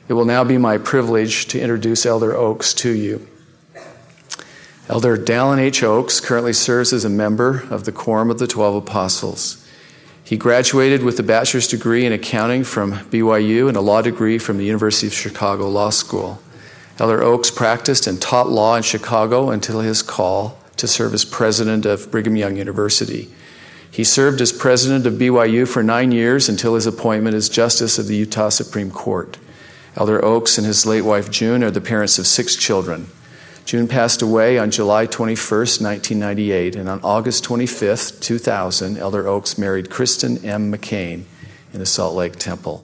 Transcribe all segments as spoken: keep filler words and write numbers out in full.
It will now be my privilege to introduce Elder Oaks to you. Elder Dallin H. Oaks currently serves as a member of the Quorum of the Twelve Apostles. He graduated with a bachelor's degree in accounting from B Y U and a law degree from the University of Chicago Law School. Elder Oaks practiced and taught law in Chicago until his call to serve as president of Brigham Young University. He served as president of B Y U for nine years until his appointment as justice of the Utah Supreme Court. Elder Oaks and his late wife June are the parents of six children. June passed away on July twenty-first, nineteen ninety-eight, and on August twenty-fifth, two thousand, Elder Oaks married Kristen M. McCain in the Salt Lake Temple.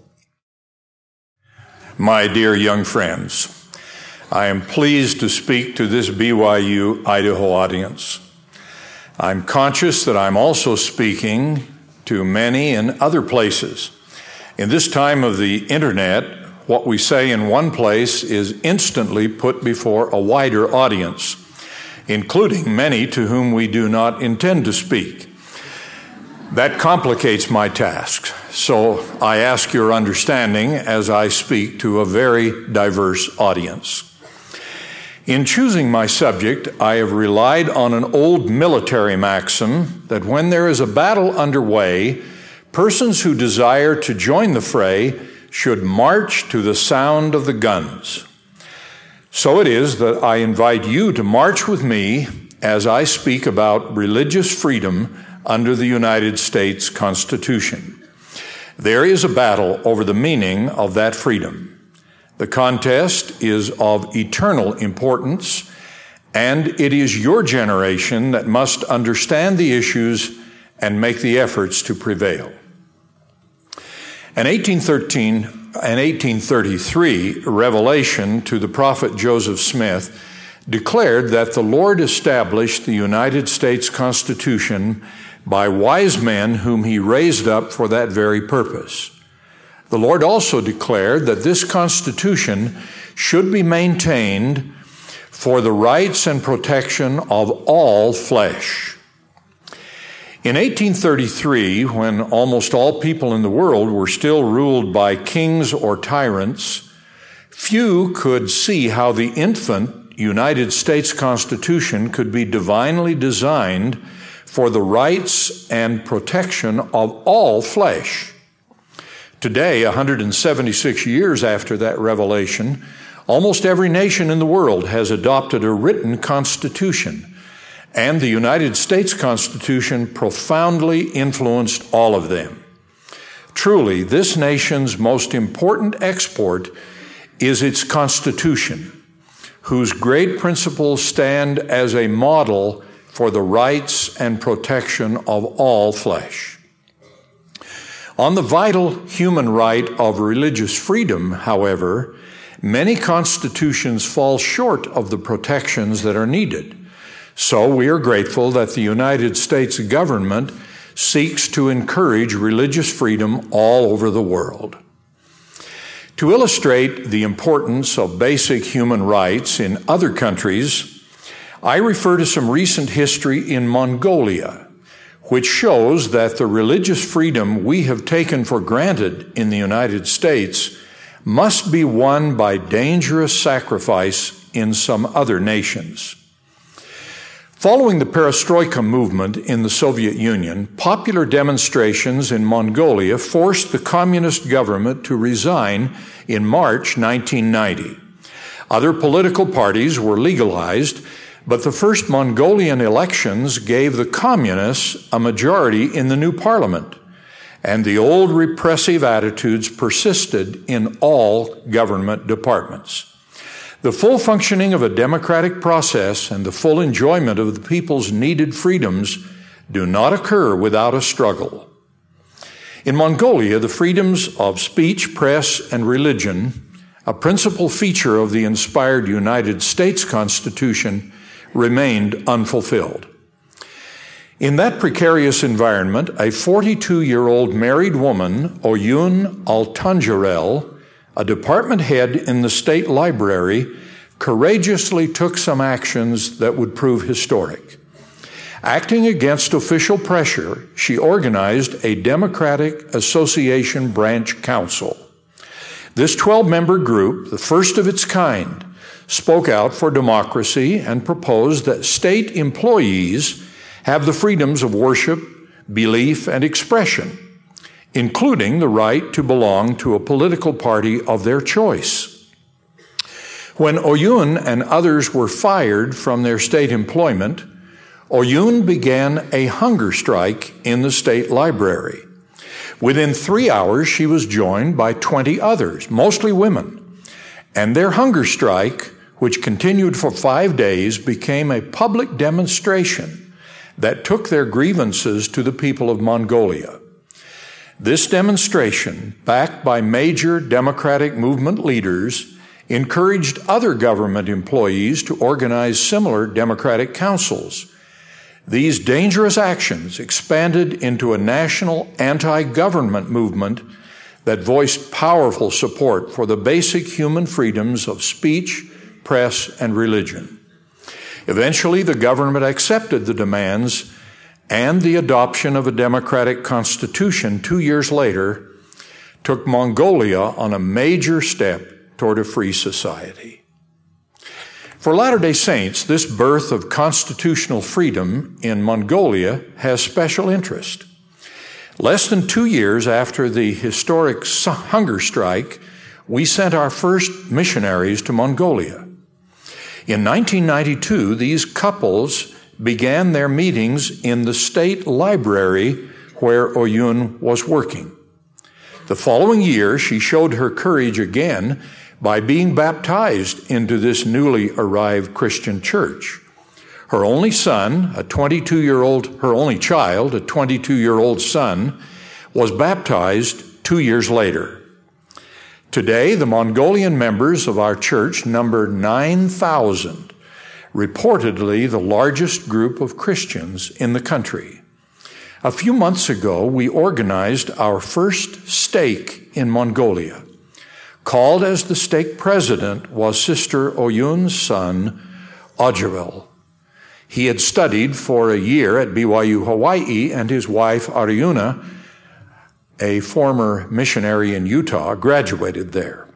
My dear young friends, I am pleased to speak to this B Y U Idaho audience. I'm conscious that I'm also speaking to many in other places. In this time of the internet, what we say in one place is instantly put before a wider audience, including many to whom we do not intend to speak. That complicates my task, so I ask your understanding as I speak to a very diverse audience. In choosing my subject, I have relied on an old military maxim that when there is a battle underway, persons who desire to join the fray should march to the sound of the guns. So it is that I invite you to march with me as I speak about religious freedom under the United States Constitution. There is a battle over the meaning of that freedom. The contest is of eternal importance, and it is your generation that must understand the issues and make the efforts to prevail. An eighteen thirteen and eighteen thirty-three revelation to the prophet Joseph Smith declared that the Lord established the United States Constitution by wise men whom he raised up for that very purpose. The Lord also declared that this Constitution should be maintained for the rights and protection of all flesh. In eighteen thirty-three, when almost all people in the world were still ruled by kings or tyrants, few could see how the infant United States Constitution could be divinely designed for the rights and protection of all flesh. Today, one hundred seventy-six years after that revelation, almost every nation in the world has adopted a written constitution, and the United States Constitution profoundly influenced all of them. Truly, this nation's most important export is its Constitution, whose great principles stand as a model for the rights and protection of all flesh. On the vital human right of religious freedom, however, many constitutions fall short of the protections that are needed. So we are grateful that the United States government seeks to encourage religious freedom all over the world. To illustrate the importance of basic human rights in other countries, I refer to some recent history in Mongolia, which shows that the religious freedom we have taken for granted in the United States must be won by dangerous sacrifice in some other nations. Following the Perestroika movement in the Soviet Union, popular demonstrations in Mongolia forced the communist government to resign in March nineteen ninety. Other political parties were legalized, but the first Mongolian elections gave the communists a majority in the new parliament, and the old repressive attitudes persisted in all government departments. The full functioning of a democratic process and the full enjoyment of the people's needed freedoms do not occur without a struggle. In Mongolia, the freedoms of speech, press, and religion, a principal feature of the inspired United States Constitution, remained unfulfilled. In that precarious environment, a forty-two-year-old married woman, Oyun Altanjarel, a department head in the state library, courageously took some actions that would prove historic. Acting against official pressure, she organized a Democratic Association Branch Council. This twelve-member group, the first of its kind, spoke out for democracy and proposed that state employees have the freedoms of worship, belief, and expression, including the right to belong to a political party of their choice. When Oyun and others were fired from their state employment, Oyun began a hunger strike in the state library. Within three hours, she was joined by twenty others, mostly women, and their hunger strike, which continued for five days, became a public demonstration that took their grievances to the people of Mongolia. This demonstration, backed by major democratic movement leaders, encouraged other government employees to organize similar democratic councils. These dangerous actions expanded into a national anti-government movement that voiced powerful support for the basic human freedoms of speech, press, and religion. Eventually, the government accepted the demands, and the adoption of a democratic constitution two years later took Mongolia on a major step toward a free society. For Latter-day Saints, this birth of constitutional freedom in Mongolia has special interest. Less than two years after the historic hunger strike, we sent our first missionaries to Mongolia. In nineteen ninety-two, these couples began their meetings in the state library where Oyun was working. The following year, she showed her courage again by being baptized into this newly arrived Christian church. Her only son, a twenty-two-year-old, her only child, a twenty-two-year-old son, was baptized two years later. Today, the Mongolian members of our church number nine thousand, reportedly the largest group of Christians in the country. A few months ago, we organized our first stake in Mongolia. Called as the stake president was Sister Oyun's son, Ojibel. He had studied for a year at B Y U Hawaii, and his wife, Ariuna, a former missionary in Utah, graduated there.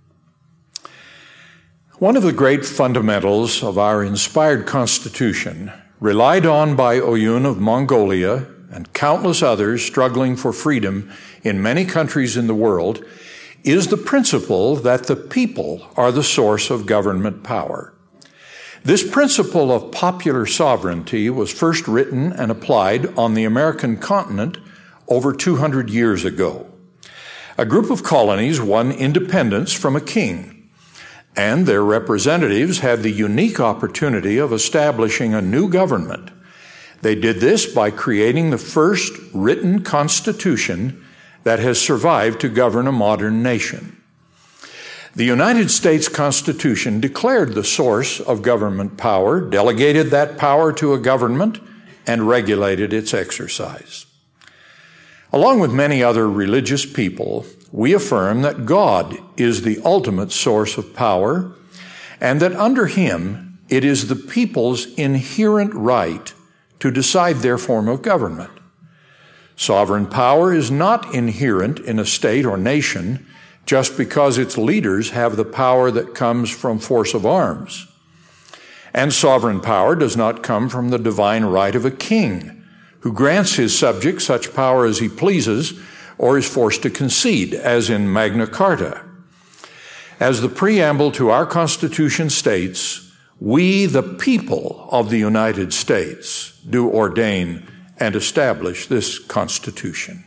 One of the great fundamentals of our inspired Constitution, relied on by Oyun of Mongolia and countless others struggling for freedom in many countries in the world, is the principle that the people are the source of government power. This principle of popular sovereignty was first written and applied on the American continent over two hundred years ago. A group of colonies won independence from a king, and their representatives had the unique opportunity of establishing a new government. They did this by creating the first written constitution that has survived to govern a modern nation. The United States Constitution declared the source of government power, delegated that power to a government, and regulated its exercise. Along with many other religious people, we affirm that God is the ultimate source of power, and that under Him it is the people's inherent right to decide their form of government. Sovereign power is not inherent in a state or nation just because its leaders have the power that comes from force of arms. And sovereign power does not come from the divine right of a king, who grants his subjects such power as he pleases or is forced to concede, as in Magna Carta. As the preamble to our Constitution states, we, the people of the United States, do ordain and establish this Constitution.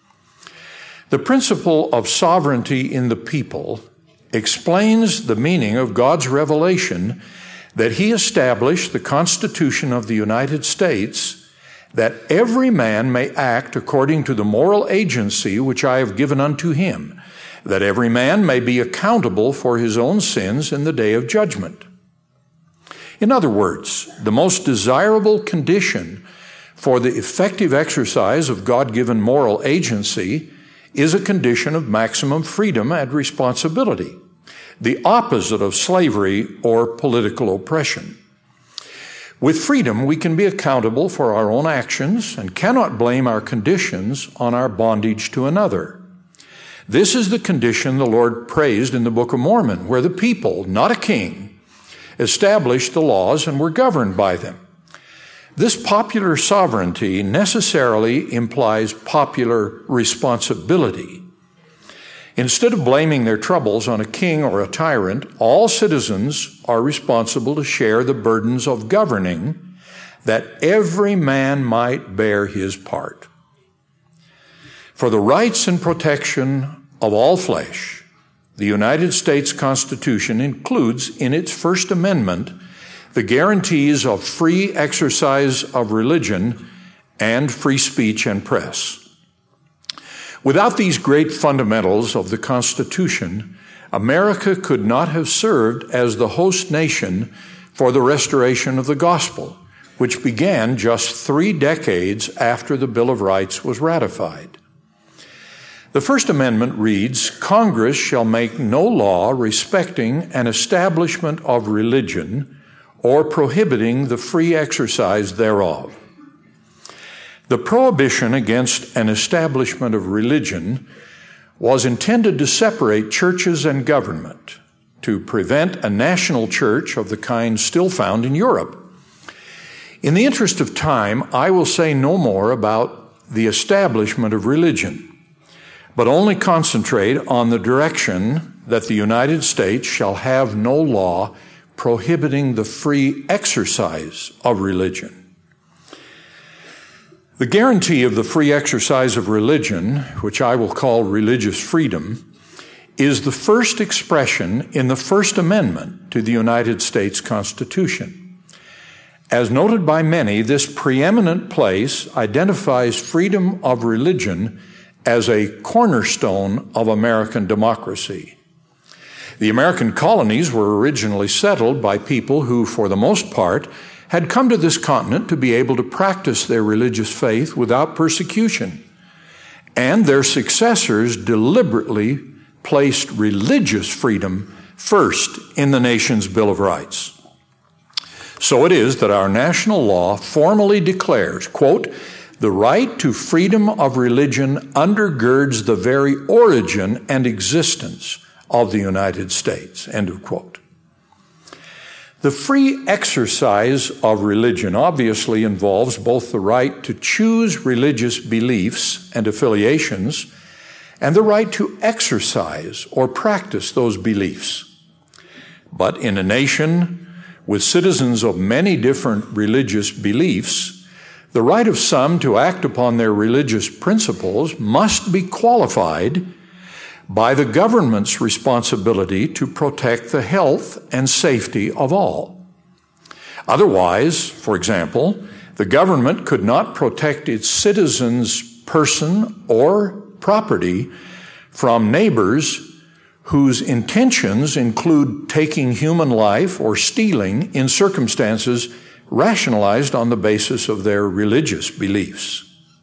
The principle of sovereignty in the people explains the meaning of God's revelation that He established the Constitution of the United States, that every man may act according to the moral agency which I have given unto him, that every man may be accountable for his own sins in the day of judgment. In other words, the most desirable condition for the effective exercise of God-given moral agency is a condition of maximum freedom and responsibility, the opposite of slavery or political oppression. With freedom, we can be accountable for our own actions and cannot blame our conditions on our bondage to another. This is the condition the Lord praised in the Book of Mormon, where the people, not a king, established the laws and were governed by them. This popular sovereignty necessarily implies popular responsibility. Instead of blaming their troubles on a king or a tyrant, all citizens are responsible to share the burdens of governing, that every man might bear his part. For the rights and protection of all flesh, the United States Constitution includes in its First Amendment the guarantees of free exercise of religion and free speech and press. Without these great fundamentals of the Constitution, America could not have served as the host nation for the restoration of the gospel, which began just three decades after the Bill of Rights was ratified. The First Amendment reads, "Congress shall make no law respecting an establishment of religion or prohibiting the free exercise thereof." The prohibition against an establishment of religion was intended to separate churches and government, to prevent a national church of the kind still found in Europe. In the interest of time, I will say no more about the establishment of religion, but only concentrate on the direction that the United States shall have no law prohibiting the free exercise of religion. The guarantee of the free exercise of religion, which I will call religious freedom, is the first expression in the First Amendment to the United States Constitution. As noted by many, this preeminent place identifies freedom of religion as a cornerstone of American democracy. The American colonies were originally settled by people who, for the most part, had come to this continent to be able to practice their religious faith without persecution, and their successors deliberately placed religious freedom first in the nation's Bill of Rights. So it is that our national law formally declares, quote, "The right to freedom of religion undergirds the very origin and existence of the United States," end of quote. The free exercise of religion obviously involves both the right to choose religious beliefs and affiliations and the right to exercise or practice those beliefs. But in a nation with citizens of many different religious beliefs, the right of some to act upon their religious principles must be qualified by the government's responsibility to protect the health and safety of all. Otherwise, for example, the government could not protect its citizens' person or property from neighbors whose intentions include taking human life or stealing in circumstances rationalized on the basis of their religious beliefs.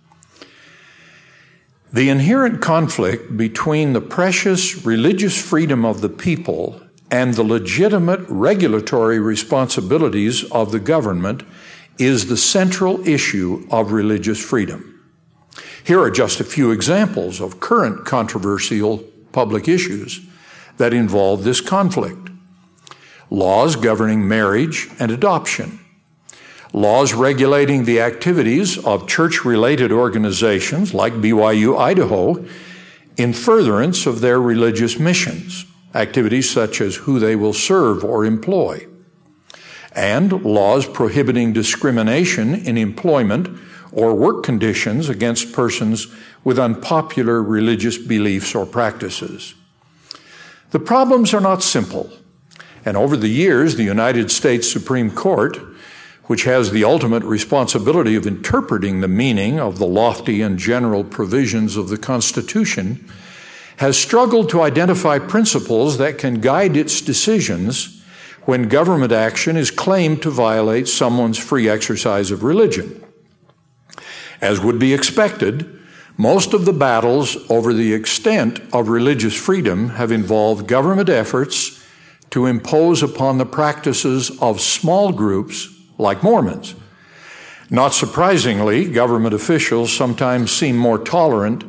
The inherent conflict between the precious religious freedom of the people and the legitimate regulatory responsibilities of the government is the central issue of religious freedom. Here are just a few examples of current controversial public issues that involve this conflict. Laws governing marriage and adoption. Laws regulating the activities of church-related organizations like B Y U Idaho in furtherance of their religious missions, activities such as who they will serve or employ, and laws prohibiting discrimination in employment or work conditions against persons with unpopular religious beliefs or practices. The problems are not simple, and over the years, the United States Supreme Court, which has the ultimate responsibility of interpreting the meaning of the lofty and general provisions of the Constitution, has struggled to identify principles that can guide its decisions when government action is claimed to violate someone's free exercise of religion. As would be expected, most of the battles over the extent of religious freedom have involved government efforts to impose upon the practices of small groups like Mormons. Not surprisingly, government officials sometimes seem more tolerant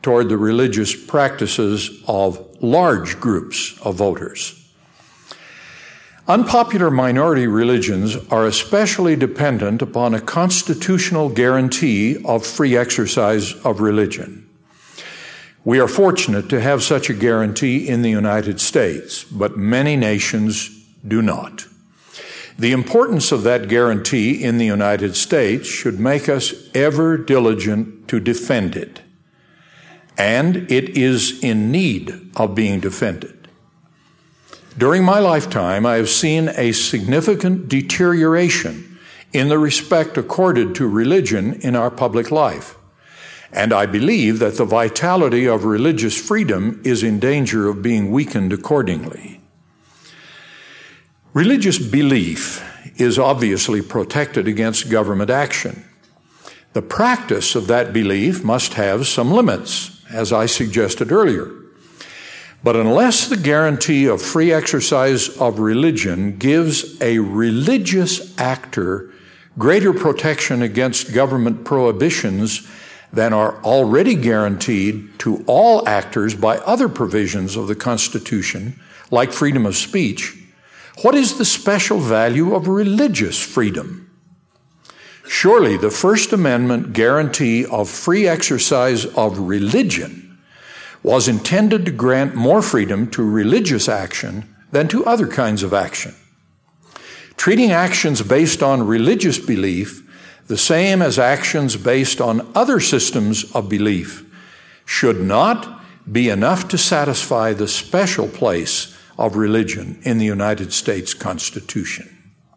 toward the religious practices of large groups of voters. Unpopular minority religions are especially dependent upon a constitutional guarantee of free exercise of religion. We are fortunate to have such a guarantee in the United States, but many nations do not. The importance of that guarantee in the United States should make us ever diligent to defend it. And it is in need of being defended. During my lifetime, I have seen a significant deterioration in the respect accorded to religion in our public life. And I believe that the vitality of religious freedom is in danger of being weakened accordingly. Religious belief is obviously protected against government action. The practice of that belief must have some limits, as I suggested earlier. But unless the guarantee of free exercise of religion gives a religious actor greater protection against government prohibitions than are already guaranteed to all actors by other provisions of the Constitution, like freedom of speech, what is the special value of religious freedom? Surely the First Amendment guarantee of free exercise of religion was intended to grant more freedom to religious action than to other kinds of action. Treating actions based on religious belief the same as actions based on other systems of belief should not be enough to satisfy the special place of religion in the United States Constitution.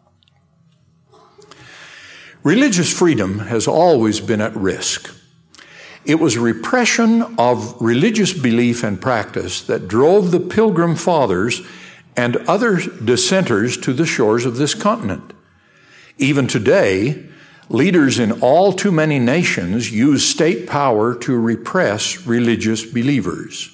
Religious freedom has always been at risk. It was repression of religious belief and practice that drove the Pilgrim Fathers and other dissenters to the shores of this continent. Even today, leaders in all too many nations use state power to repress religious believers.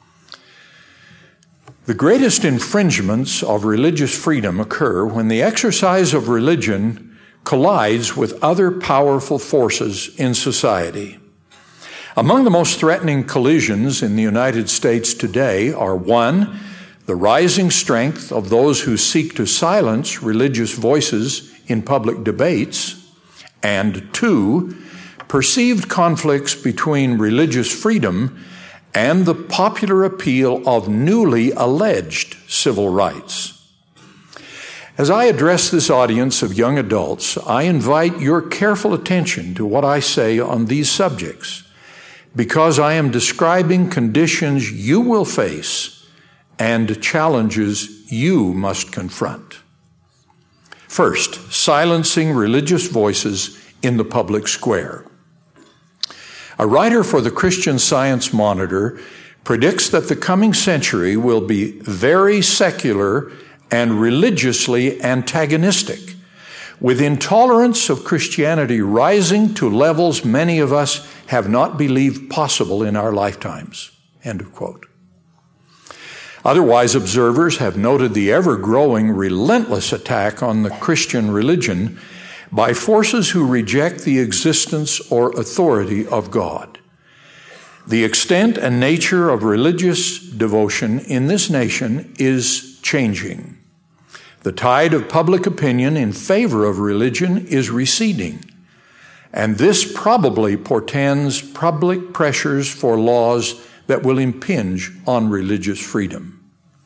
The greatest infringements of religious freedom occur when the exercise of religion collides with other powerful forces in society. Among the most threatening collisions in the United States today are, one, the rising strength of those who seek to silence religious voices in public debates, and two, perceived conflicts between religious freedom and the popular appeal of newly alleged civil rights. As I address this audience of young adults, I invite your careful attention to what I say on these subjects, because I am describing conditions you will face and challenges you must confront. First, silencing religious voices in the public square. A writer for the Christian Science Monitor predicts that the coming century will be very secular and religiously antagonistic, with intolerance of Christianity rising to levels many of us have not believed possible in our lifetimes. End of quote. Otherwise, observers have noted the ever-growing relentless attack on the Christian religion by forces who reject the existence or authority of God. The extent and nature of religious devotion in this nation is changing. The tide of public opinion in favor of religion is receding, and this probably portends public pressures for laws that will impinge on religious freedom.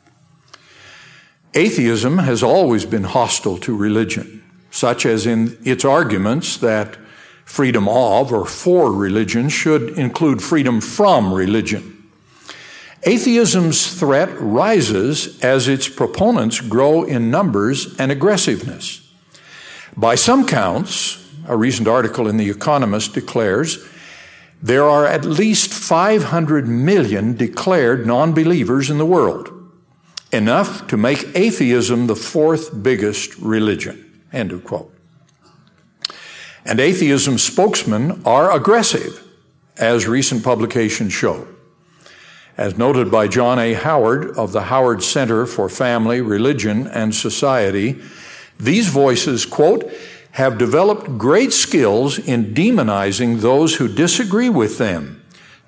Atheism has always been hostile to religion, such as in its arguments that freedom of or for religion should include freedom from religion. Atheism's threat rises as its proponents grow in numbers and aggressiveness. By some counts, a recent article in The Economist declares, there are at least five hundred million declared non-believers in the world, enough to make atheism the fourth biggest religion. End of quote. And atheism spokesmen are aggressive, as recent publications show. As noted by John A. Howard of the Howard Center for Family, Religion, and Society, these voices, quote, have developed great skills in demonizing those who disagree with them,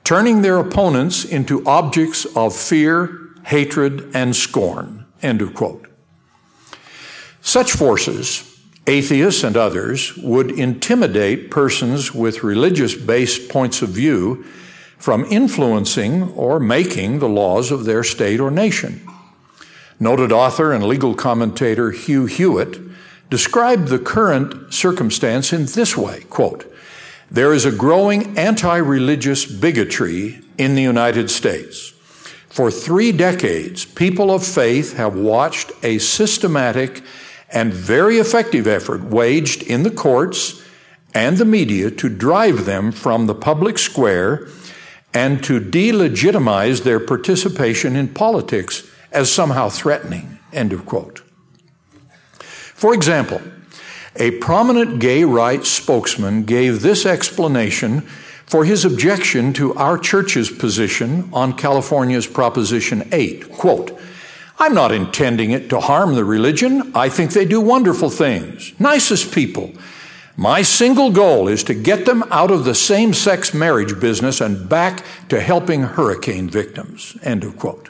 turning their opponents into objects of fear, hatred, and scorn." End of quote. Such forces, atheists and others, would intimidate persons with religious-based points of view from influencing or making the laws of their state or nation. Noted author and legal commentator Hugh Hewitt described the current circumstance in this way, quote, "There is a growing anti-religious bigotry in the United States. For three decades, people of faith have watched a systematic and very effective effort waged in the courts and the media to drive them from the public square and to delegitimize their participation in politics as somehow threatening." End of quote. For example, a prominent gay rights spokesman gave this explanation for his objection to our church's position on California's Proposition eight, quote, "I'm not intending it to harm the religion. I think they do wonderful things. Nicest people. My single goal is to get them out of the same-sex marriage business and back to helping hurricane victims." End of quote.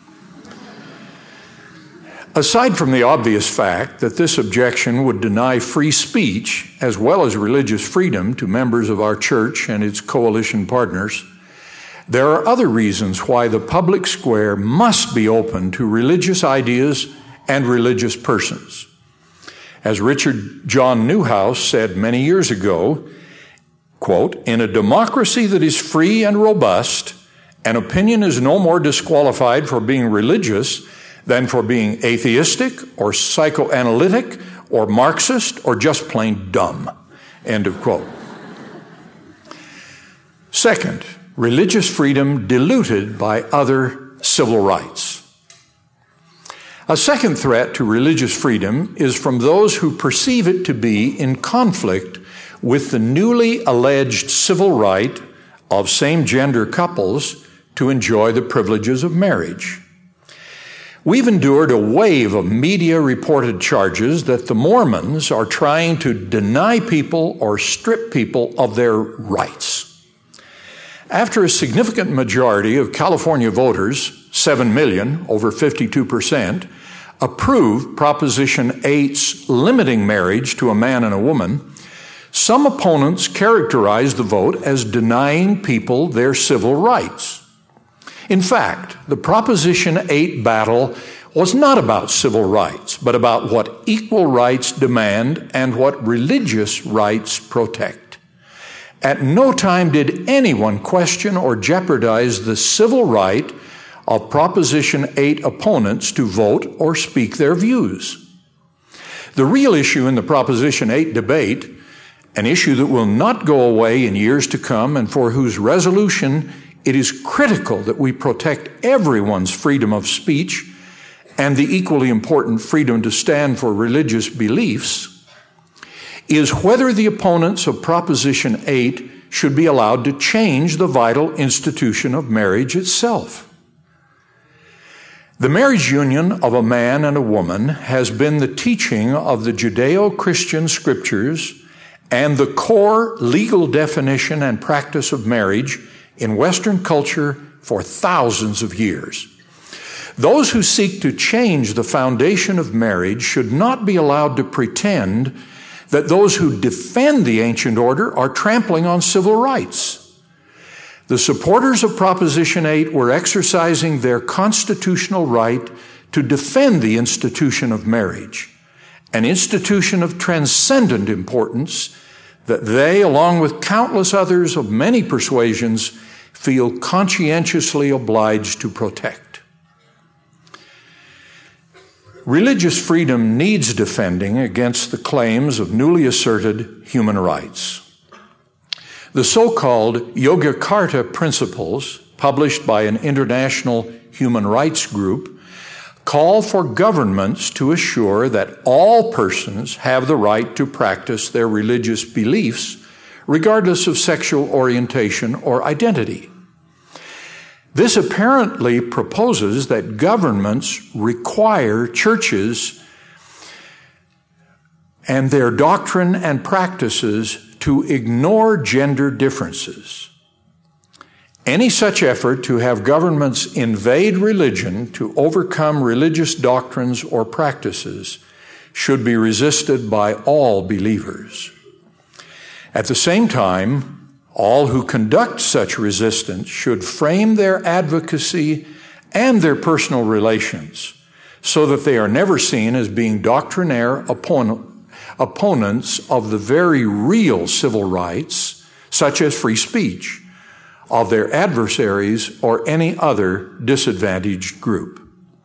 Aside from the obvious fact that this objection would deny free speech as well as religious freedom to members of our church and its coalition partners, there are other reasons why the public square must be open to religious ideas and religious persons. As Richard John Newhouse said many years ago, quote, "In a democracy that is free and robust, an opinion is no more disqualified for being religious than for being atheistic or psychoanalytic or Marxist or just plain dumb." End of quote. Second, religious freedom diluted by other civil rights. A second threat to religious freedom is from those who perceive it to be in conflict with the newly alleged civil right of same-gender couples to enjoy the privileges of marriage. We've endured a wave of media-reported charges that the Mormons are trying to deny people or strip people of their rights. After a significant majority of California voters, seven million, over fifty-two percent, approved Proposition eight's limiting marriage to a man and a woman, some opponents characterized the vote as denying people their civil rights. In fact, the Proposition eight battle was not about civil rights, but about what equal rights demand and what religious rights protect. At no time did anyone question or jeopardize the civil right of Proposition eight opponents to vote or speak their views. The real issue in the Proposition eight debate, an issue that will not go away in years to come and for whose resolution it is critical that we protect everyone's freedom of speech and the equally important freedom to stand for religious beliefs, is whether the opponents of Proposition eight should be allowed to change the vital institution of marriage itself. The marriage union of a man and a woman has been the teaching of the Judeo-Christian scriptures and the core legal definition and practice of marriage in Western culture for thousands of years. Those who seek to change the foundation of marriage should not be allowed to pretend that those who defend the ancient order are trampling on civil rights. The supporters of Proposition eight were exercising their constitutional right to defend the institution of marriage, an institution of transcendent importance that they, along with countless others of many persuasions, feel conscientiously obliged to protect. Religious freedom needs defending against the claims of newly asserted human rights. The so-called Yogyakarta Principles, published by an international human rights group, call for governments to assure that all persons have the right to practice their religious beliefs, regardless of sexual orientation or identity. This apparently proposes that governments require churches and their doctrine and practices to ignore gender differences. Any such effort to have governments invade religion to overcome religious doctrines or practices should be resisted by all believers. At the same time, all who conduct such resistance should frame their advocacy and their personal relations so that they are never seen as being doctrinaire opponent, opponents of the very real civil rights, such as free speech, of their adversaries or any other disadvantaged group.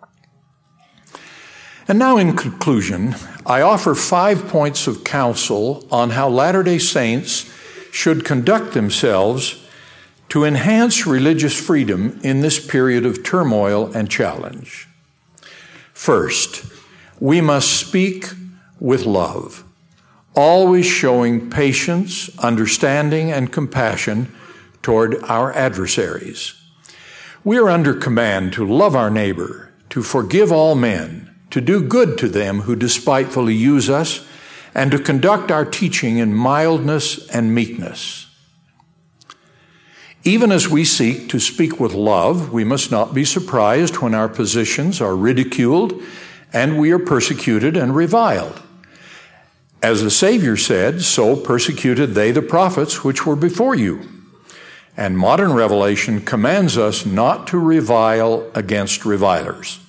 And now in conclusion, I offer five points of counsel on how Latter-day Saints should conduct themselves to enhance religious freedom in this period of turmoil and challenge. First, we must speak with love, always showing patience, understanding, and compassion toward our adversaries. We are under command to love our neighbor, to forgive all men, to do good to them who despitefully use us, and to conduct our teaching in mildness and meekness. Even as we seek to speak with love, we must not be surprised when our positions are ridiculed and we are persecuted and reviled. As the Savior said, so persecuted they the prophets which were before you. And modern revelation commands us not to revile against revilers.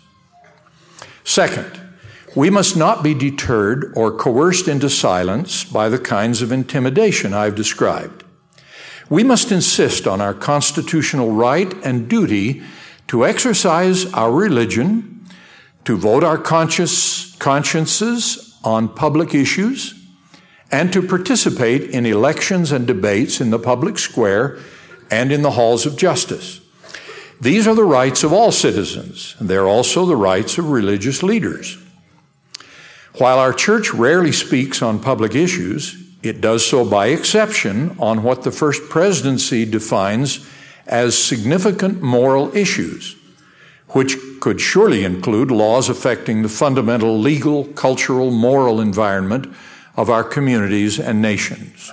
Second, we must not be deterred or coerced into silence by the kinds of intimidation I've described. We must insist on our constitutional right and duty to exercise our religion, to vote our conscience, consciences on public issues, and to participate in elections and debates in the public square and in the halls of justice. These are the rights of all citizens, and they're also the rights of religious leaders. While our church rarely speaks on public issues, it does so by exception on what the First Presidency defines as significant moral issues, which could surely include laws affecting the fundamental legal, cultural, moral environment of our communities and nations.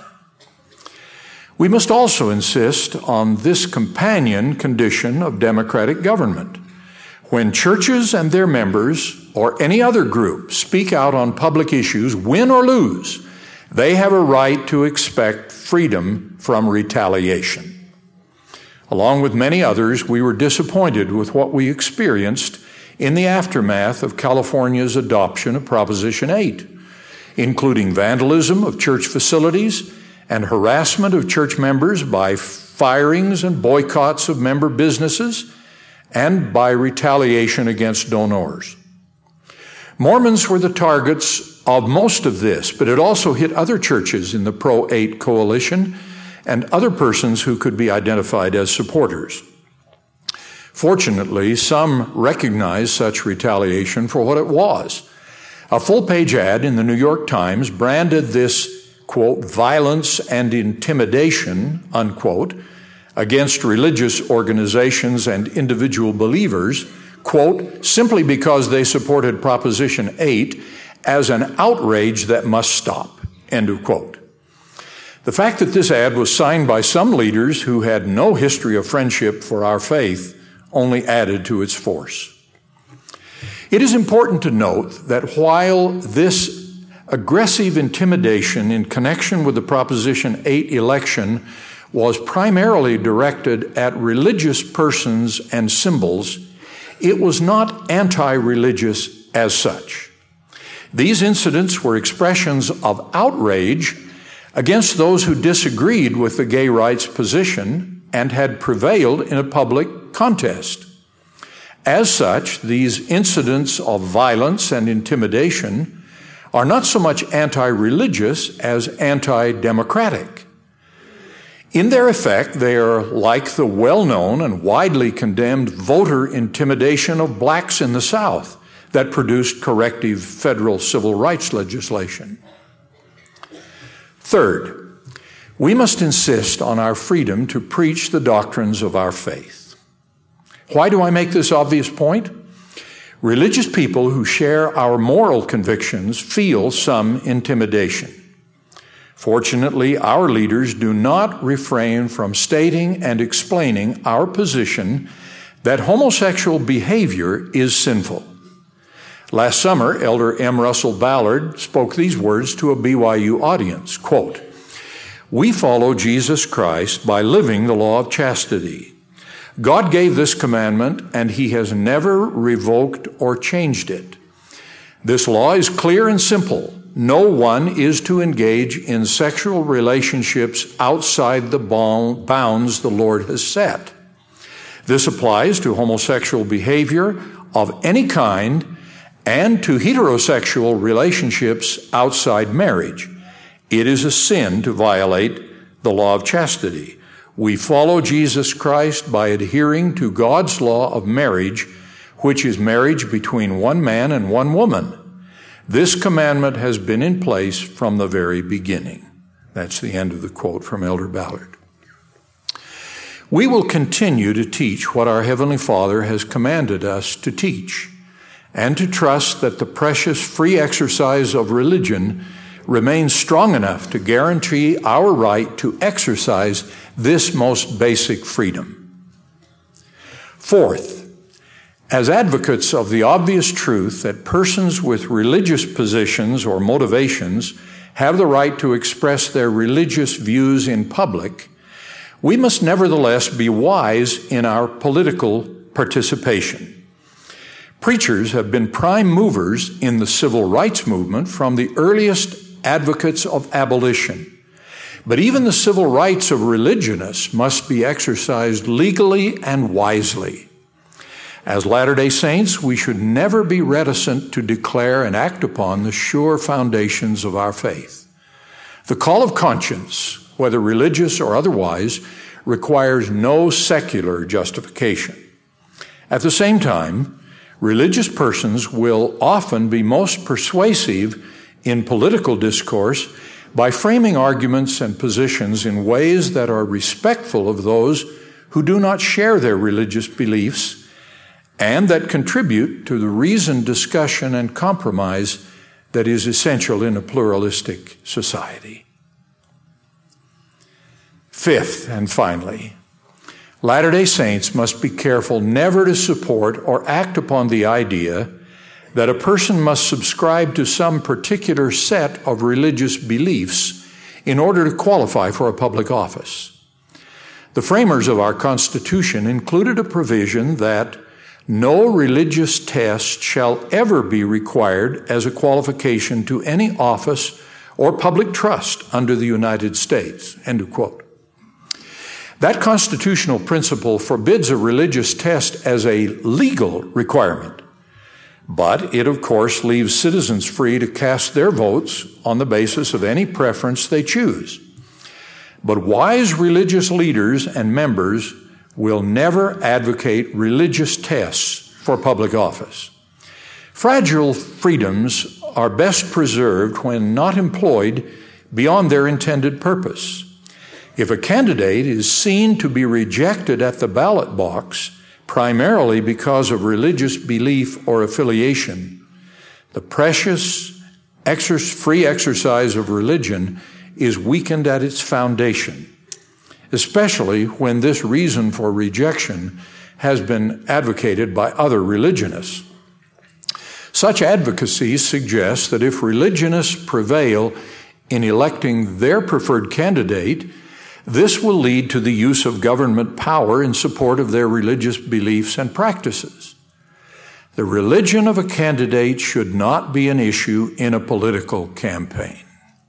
We must also insist on this companion condition of democratic government. When churches and their members or any other group speak out on public issues, win or lose, they have a right to expect freedom from retaliation. Along with many others, we were disappointed with what we experienced in the aftermath of California's adoption of Proposition eight, including vandalism of church facilities and harassment of church members by firings and boycotts of member businesses and by retaliation against donors. Mormons were the targets of most of this, but it also hit other churches in the Pro eight coalition and other persons who could be identified as supporters. Fortunately, some recognized such retaliation for what it was. A full-page ad in the New York Times branded this, quote, violence and intimidation, unquote, against religious organizations and individual believers, quote, simply because they supported Proposition eight as an outrage that must stop, end of quote. The fact that this ad was signed by some leaders who had no history of friendship for our faith only added to its force. It is important to note that while this aggressive intimidation in connection with the Proposition eight election was primarily directed at religious persons and symbols, it was not anti-religious as such. These incidents were expressions of outrage against those who disagreed with the gay rights position and had prevailed in a public contest. As such, these incidents of violence and intimidation are not so much anti-religious as anti-democratic. In their effect, they are like the well-known and widely condemned voter intimidation of blacks in the South that produced corrective federal civil rights legislation. Third, we must insist on our freedom to preach the doctrines of our faith. Why do I make this obvious point? Religious people who share our moral convictions feel some intimidation. Fortunately, our leaders do not refrain from stating and explaining our position that homosexual behavior is sinful. Last summer, Elder M. Russell Ballard spoke these words to a B Y U audience, quote, "We follow Jesus Christ by living the law of chastity. God gave this commandment, and he has never revoked or changed it. This law is clear and simple. No one is to engage in sexual relationships outside the bounds the Lord has set. This applies to homosexual behavior of any kind and to heterosexual relationships outside marriage. It is a sin to violate the law of chastity. We follow Jesus Christ by adhering to God's law of marriage, which is marriage between one man and one woman. This commandment has been in place from the very beginning." That's the end of the quote from Elder Ballard. We will continue to teach what our Heavenly Father has commanded us to teach, and to trust that the precious free exercise of religion remains strong enough to guarantee our right to exercise this most basic freedom. Fourth, as advocates of the obvious truth that persons with religious positions or motivations have the right to express their religious views in public, we must nevertheless be wise in our political participation. Preachers have been prime movers in the civil rights movement from the earliest advocates of abolition. But even the civil rights of religionists must be exercised legally and wisely. As Latter-day Saints, we should never be reticent to declare and act upon the sure foundations of our faith. The call of conscience, whether religious or otherwise, requires no secular justification. At the same time, religious persons will often be most persuasive in political discourse by framing arguments and positions in ways that are respectful of those who do not share their religious beliefs and that contribute to the reasoned discussion and compromise that is essential in a pluralistic society. Fifth, and finally, Latter-day Saints must be careful never to support or act upon the idea that a person must subscribe to some particular set of religious beliefs in order to qualify for a public office. The framers of our Constitution included a provision that no religious test shall ever be required as a qualification to any office or public trust under the United States. End of quote. That constitutional principle forbids a religious test as a legal requirement, but it, of course, leaves citizens free to cast their votes on the basis of any preference they choose. But wise religious leaders and members will never advocate religious tests for public office. Fragile freedoms are best preserved when not employed beyond their intended purpose. If a candidate is seen to be rejected at the ballot box, primarily because of religious belief or affiliation, the precious exer- free exercise of religion is weakened at its foundation, especially when this reason for rejection has been advocated by other religionists. Such advocacy suggests that if religionists prevail in electing their preferred candidate, this will lead to the use of government power in support of their religious beliefs and practices. The religion of a candidate should not be an issue in a political campaign.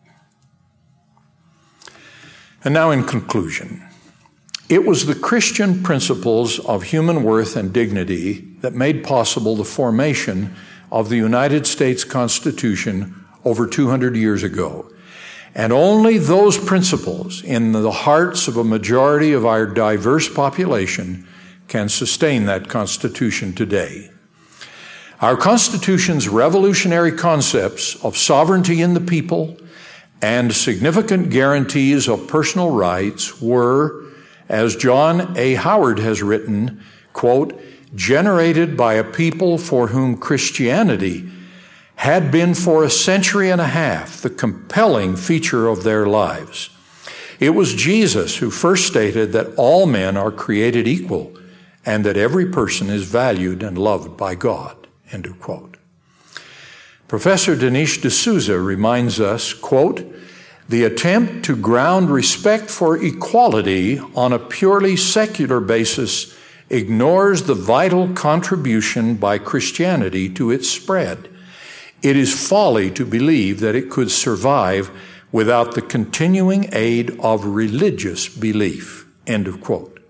And now in conclusion, it was the Christian principles of human worth and dignity that made possible the formation of the United States Constitution over two hundred years ago. And only those principles in the hearts of a majority of our diverse population can sustain that Constitution today. Our Constitution's revolutionary concepts of sovereignty in the people and significant guarantees of personal rights were, as John A. Howard has written, quote, generated by a people for whom Christianity had been for a century and a half the compelling feature of their lives. It was Jesus who first stated that all men are created equal and that every person is valued and loved by God, end of quote. Professor Dinesh D'Souza reminds us, quote, the attempt to ground respect for equality on a purely secular basis ignores the vital contribution by Christianity to its spread. It is folly to believe that it could survive without the continuing aid of religious belief, end of quote.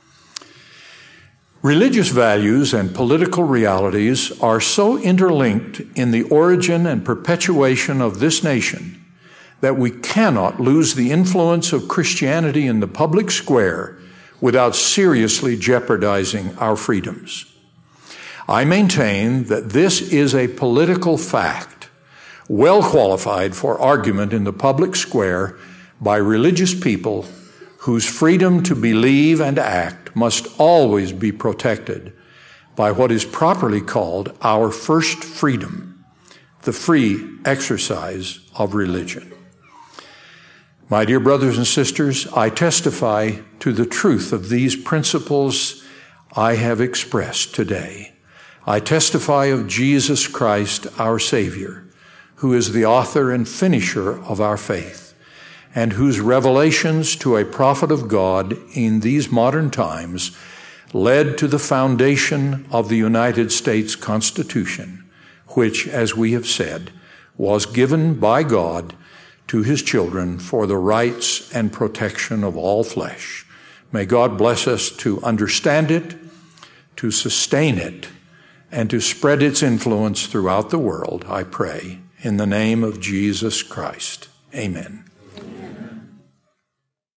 Religious values and political realities are so interlinked in the origin and perpetuation of this nation that we cannot lose the influence of Christianity in the public square without seriously jeopardizing our freedoms. I maintain that this is a political fact, well qualified for argument in the public square by religious people whose freedom to believe and act must always be protected by what is properly called our first freedom, the free exercise of religion. My dear brothers and sisters, I testify to the truth of these principles I have expressed today. I testify of Jesus Christ, our Savior, who is the author and finisher of our faith, and whose revelations to a prophet of God in these modern times led to the foundation of the United States Constitution, which, as we have said, was given by God to his children for the rights and protection of all flesh. May God bless us to understand it, to sustain it, and to spread its influence throughout the world, I pray, in the name of Jesus Christ. Amen.